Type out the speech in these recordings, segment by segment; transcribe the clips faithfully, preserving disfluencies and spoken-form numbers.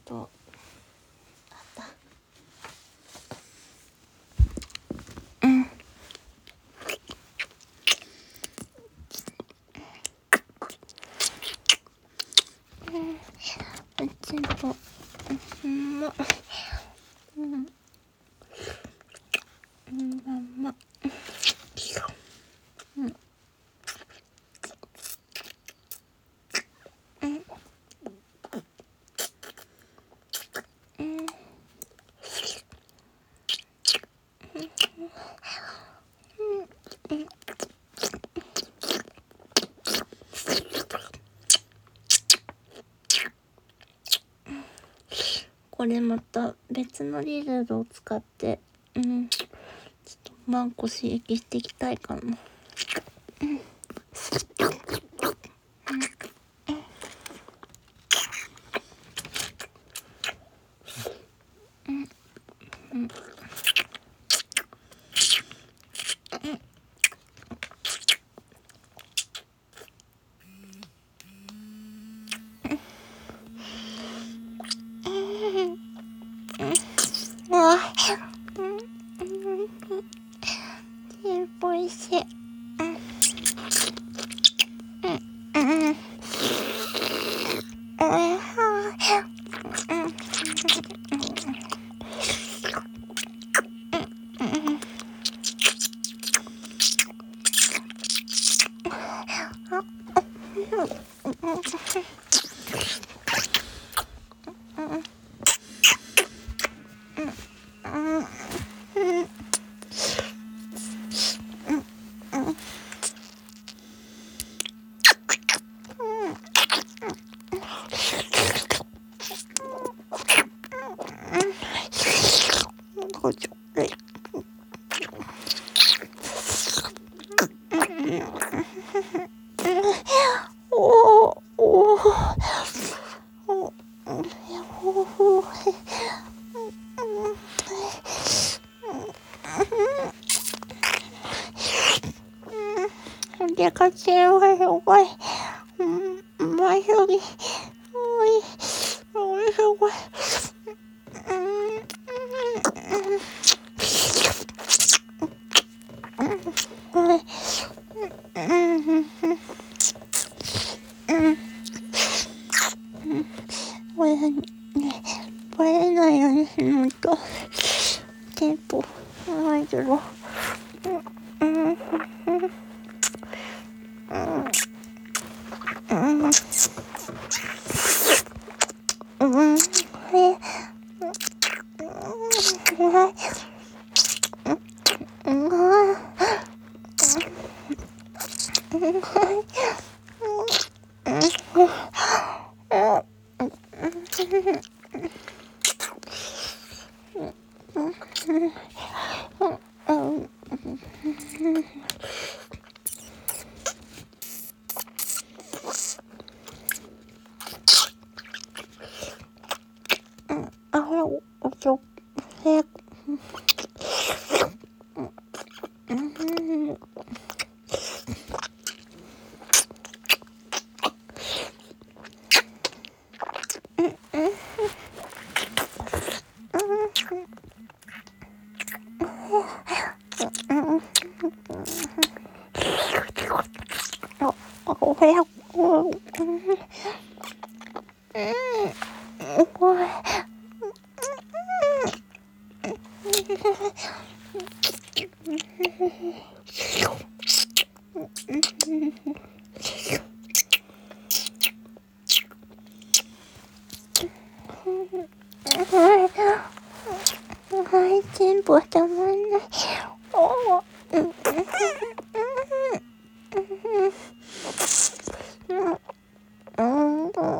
とあったうんうちもうんまうんうんまんまうんうんうんこれまた別のリールを使ってうんちょっとマンコ刺激していきたいかなうんうんあうんうんおいしいうんうんうんごちょおーおーおおーでかちはやばいうんまいよりおいおいすごいうんこれねバレないようにするのとテープないけどうんうんうんうんこれあれおちょえうんおやうんこれはい全部たまんないおうんうんうん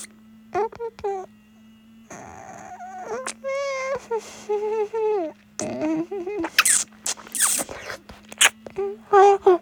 早く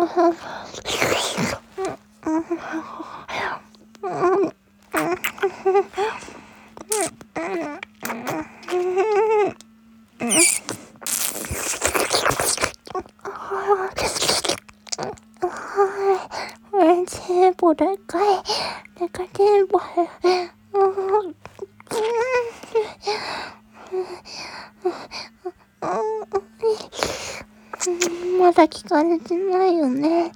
tempo dekai, dekai tempo.まだ聞かれてないよね。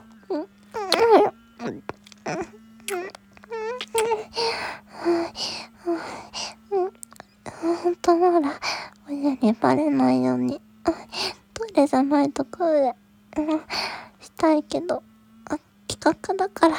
本当なら親にバレないようにトイレじゃないとこでしたいけど、企画だから。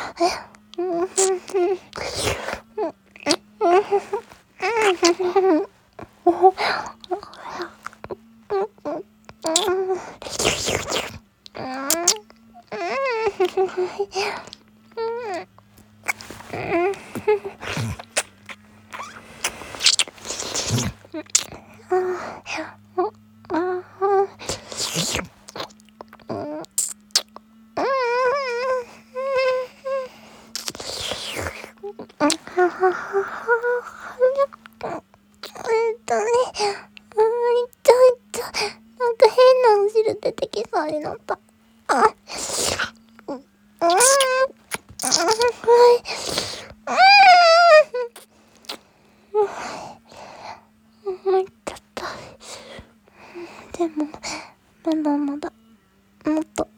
出てきそうになった。あ、うん、うん、うんちょっと。でもまだまだもっと。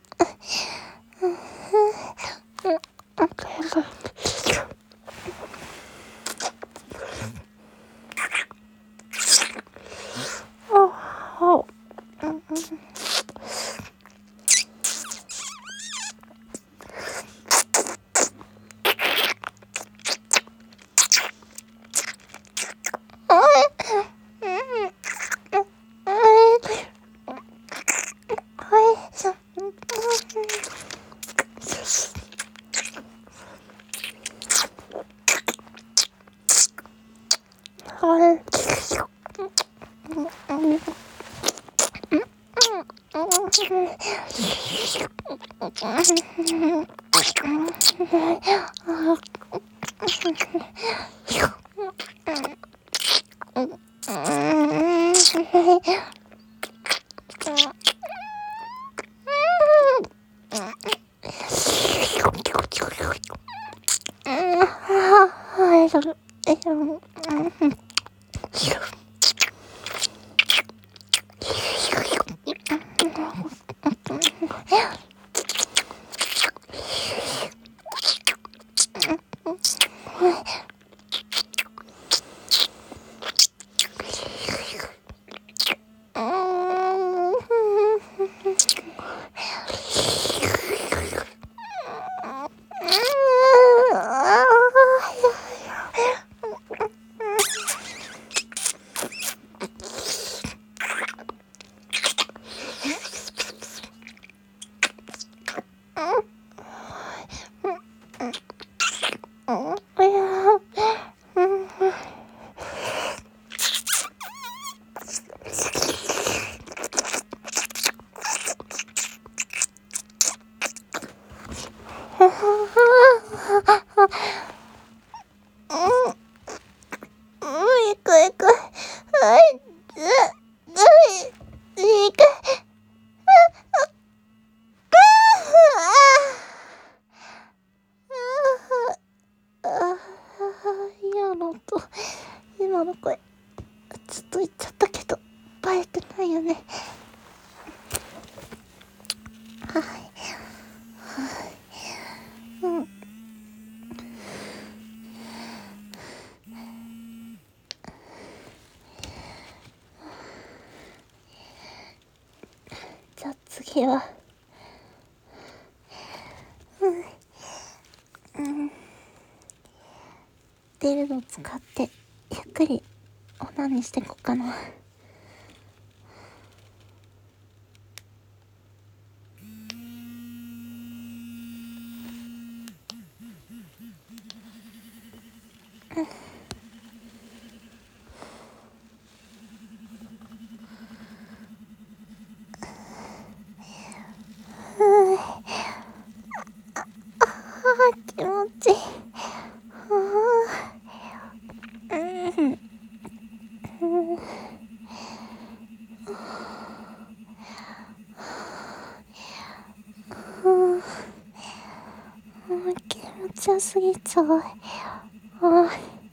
今の声ずっと言っちゃったけどバレてないよね。はい、はい、うん。じゃあ次はうん、うん、デルド使ってゆっくりオナニーしてこっかな。うん、 ちゃすぎちゃう。あ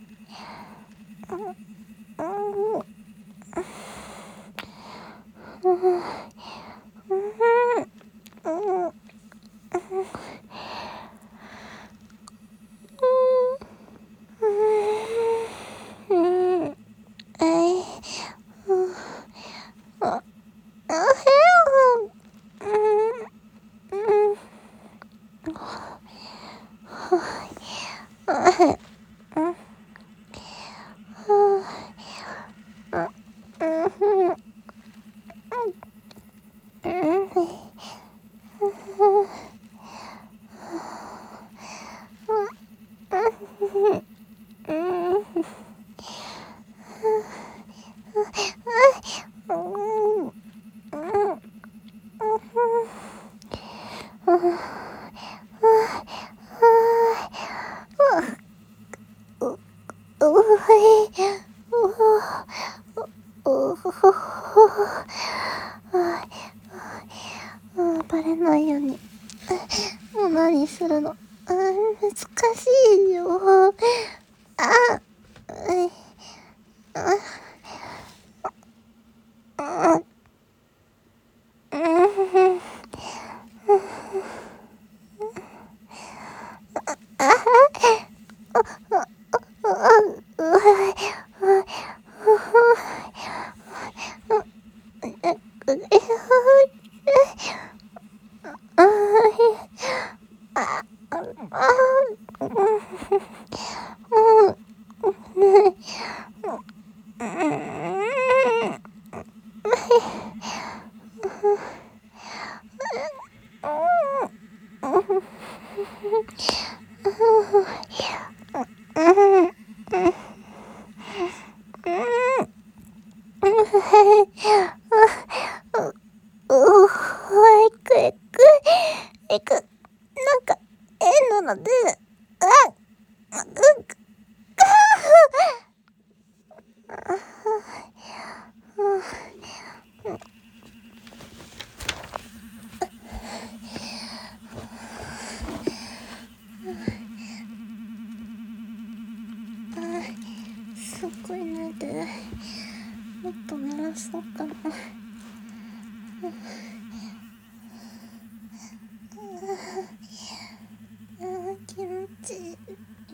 バレないように。もう何するの？あ、難しいよ。あ、あ、あ、なので、あ、すっごい泣いてる。もっと鳴らそうかな。気持ちいい。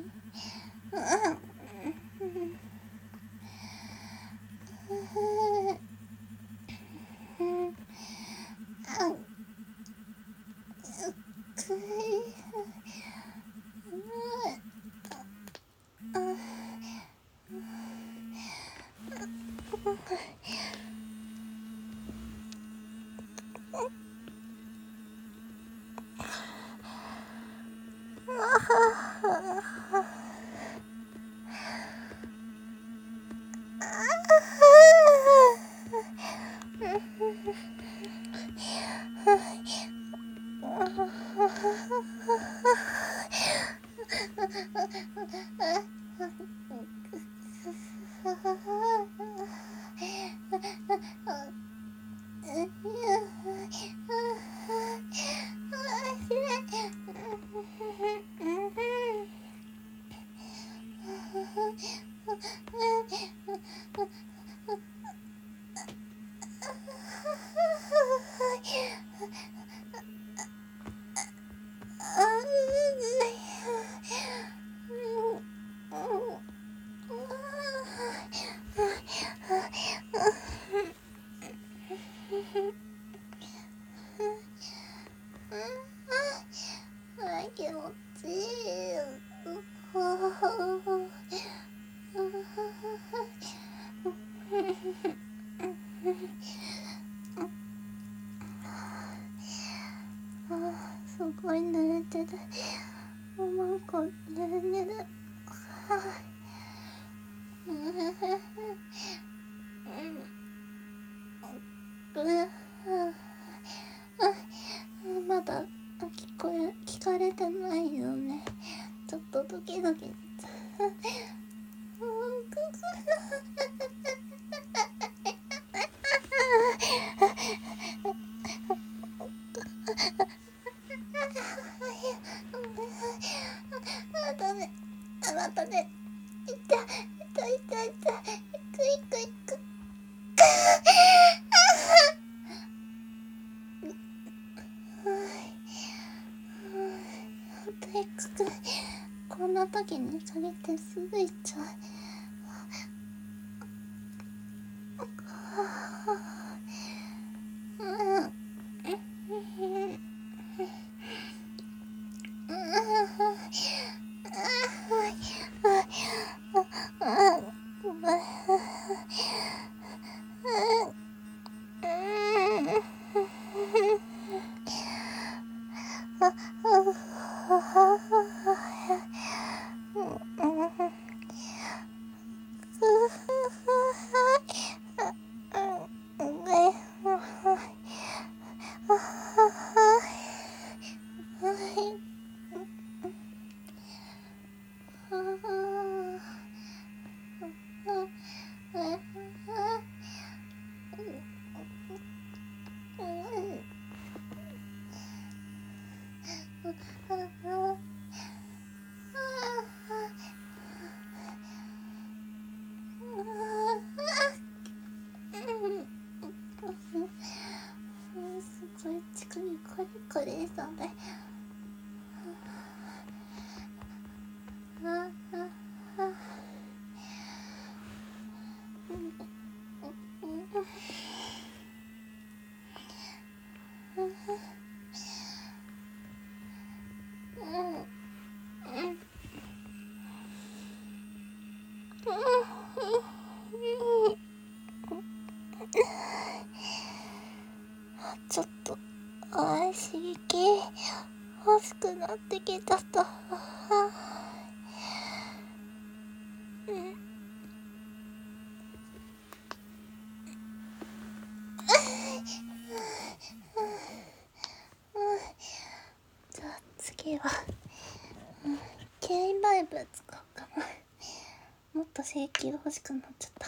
気持ちいい。すごい濡れてる。もうなんかぬるぬる。まだ聞こえ聞かれてないよね。ちょっとドキドキ。 れ。痛い痛い痛い痛い。いくいくいく。体育くん、こんな時にそれってすぐ行っちゃう。すごい近くにコリコリしたんだよ。ちょっとあー刺激欲しくなってきちゃった。うん。じゃあ次は、うん、ケインバイブ使おうかな。もっと刺激が欲しくなっちゃった。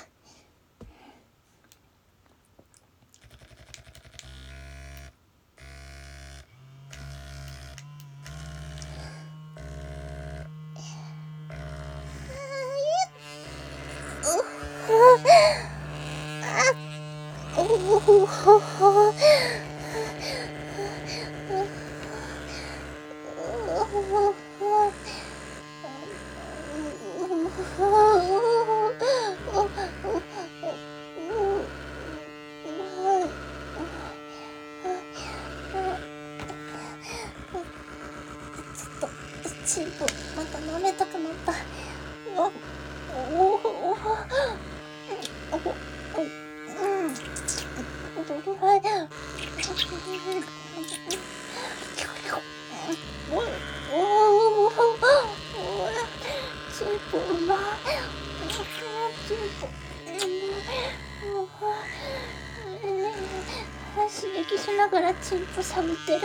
チンポまた舐めたくなった。おおおおチンポうまい。チンポ刺激しながらチンポしゃぶってる。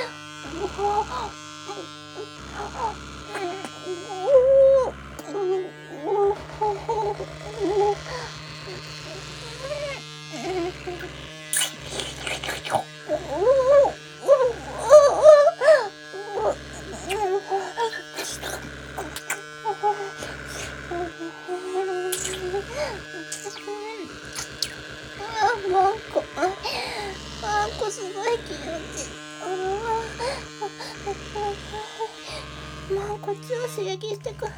マンコ、マンコすごい気持ちいい。マンコ超刺激してくる。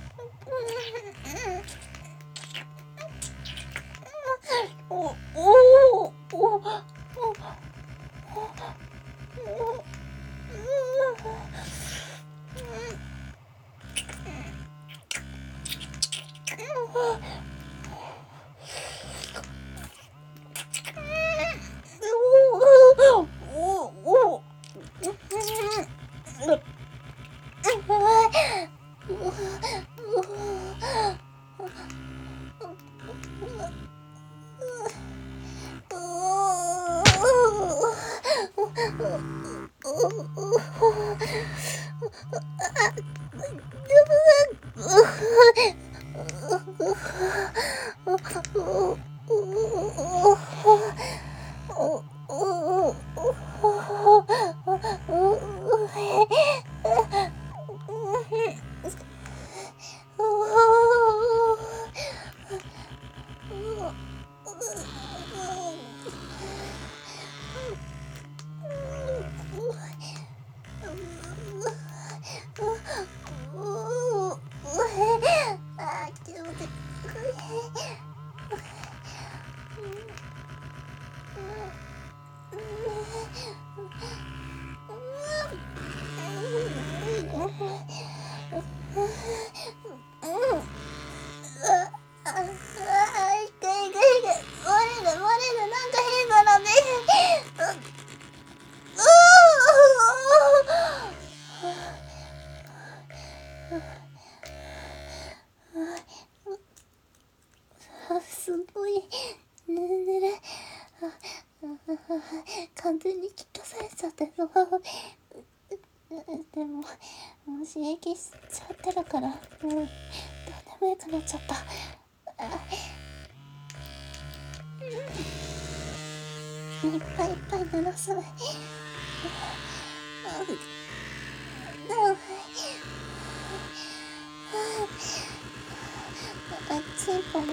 おおおお完全に聞かされちゃってさ、でももう刺激しちゃってるから、もうどうでもよくなっちゃった。いっぱいいっぱい鳴らす。でもチンポも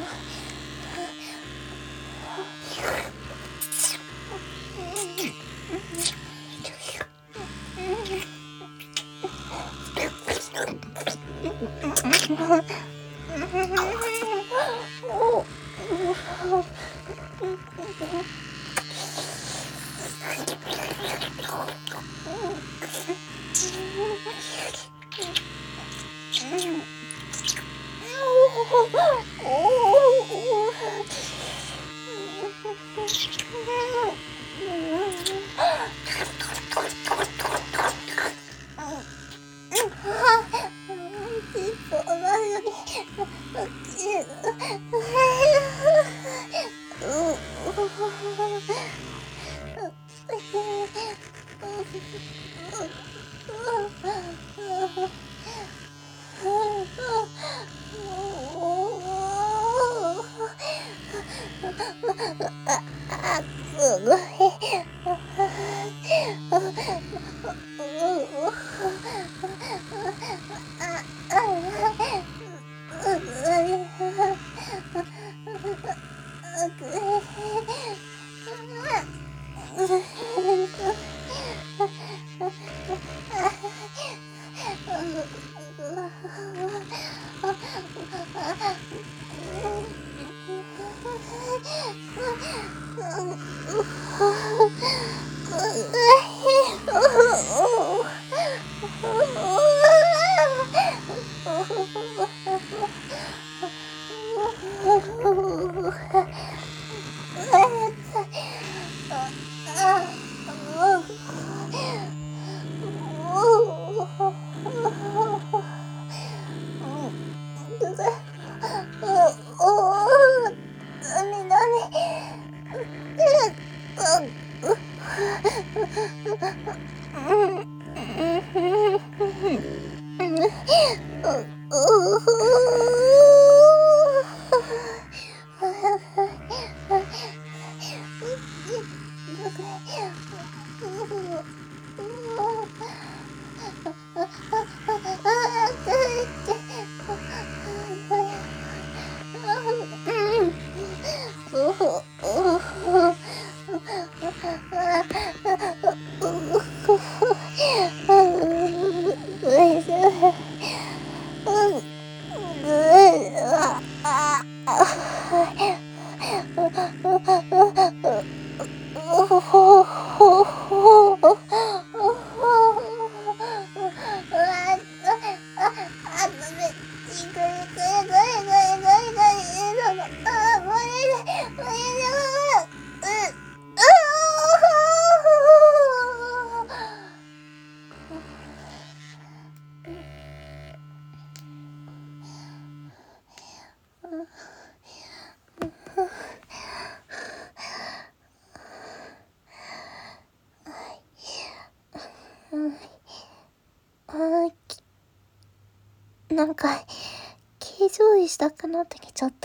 なんか気乗位したくなってきちゃった。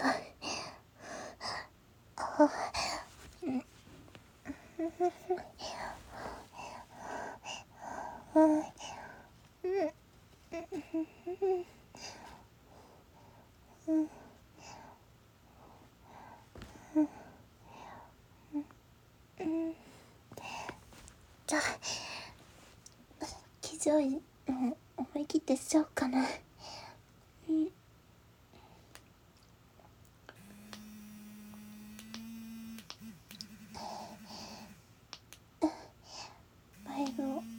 じゃあ気乗位思い切ってしちゃおうかな。バイブを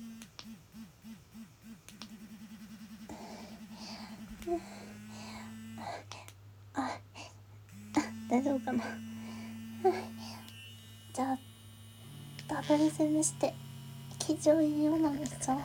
あ、大丈夫かな。じゃあダブル攻めして気乗位ようなんですよ。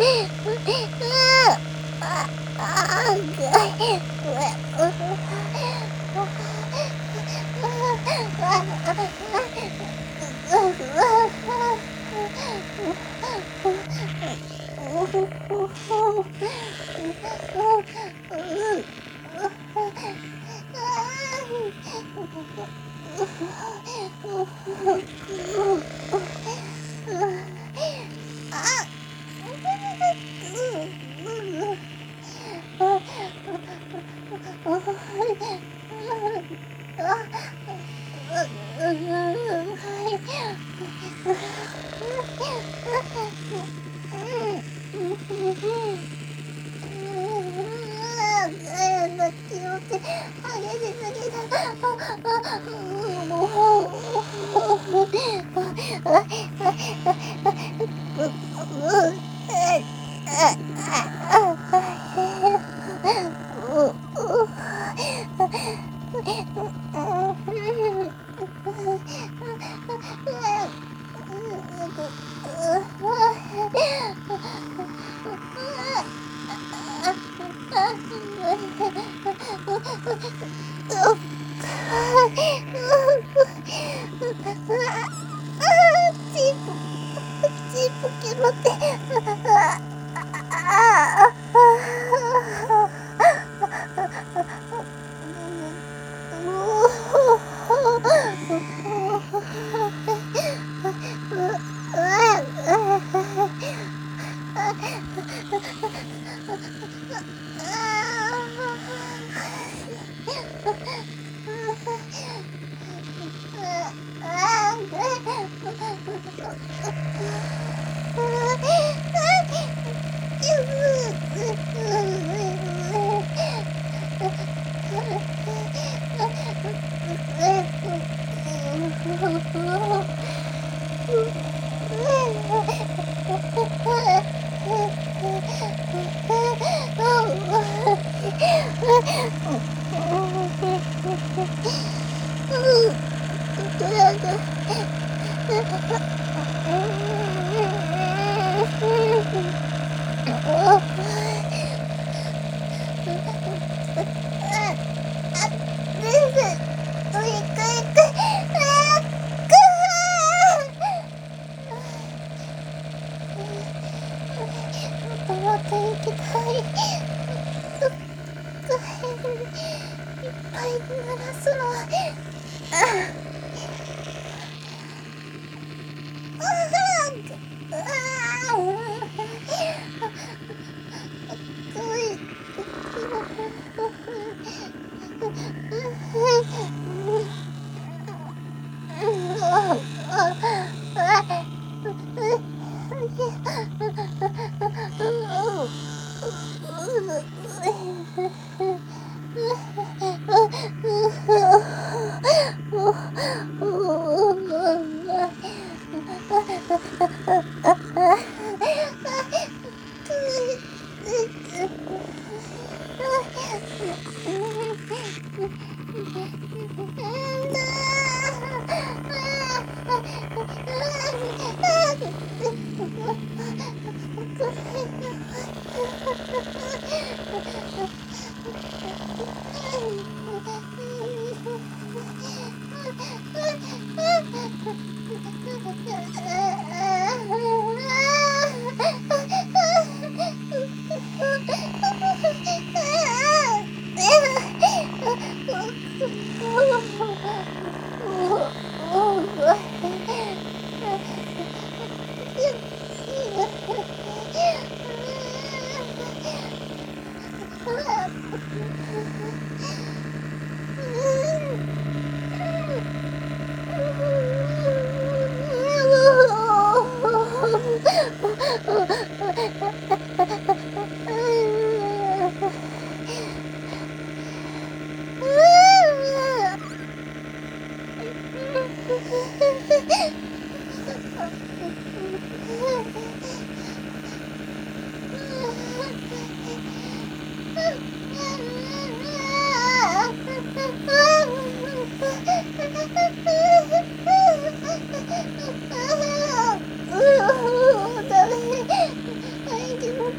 あ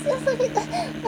ちゃそれが。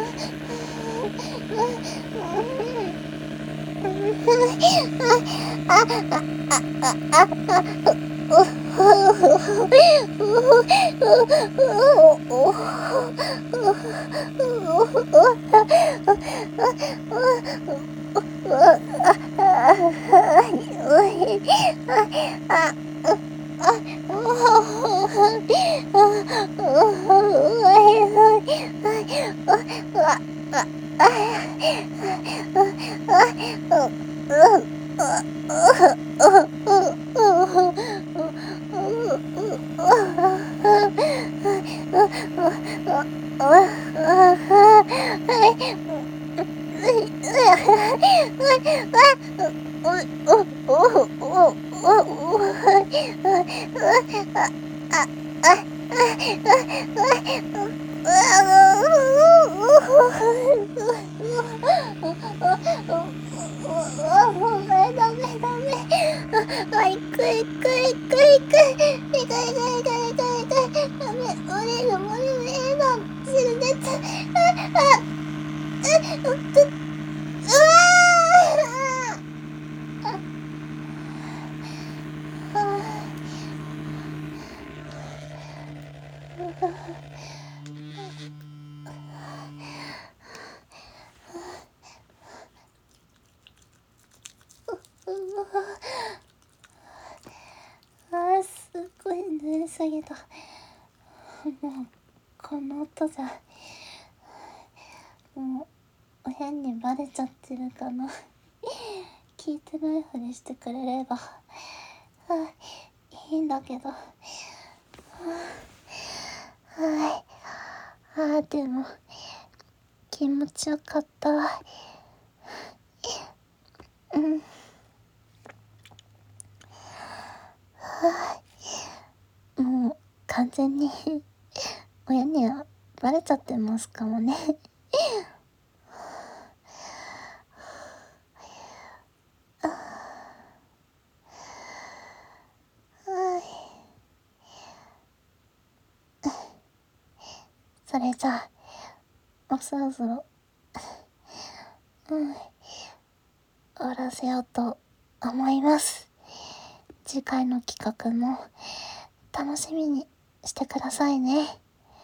あ、すごい寝りすぎた。もうこの音じゃもう親にバレちゃってるかな。聞いてないふりしてくれればあいいんだけど。はいあーでも気持ちよかったわ。うんもう完全に親にはバレちゃってますかもね。それじゃあもうそろそろうん終わらせようと思います。次回の企画も楽しみにしてくださいね。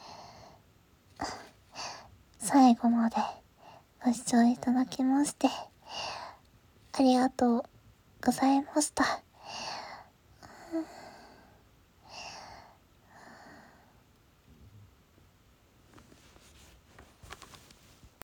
最後までご視聴いただきましてありがとうございました。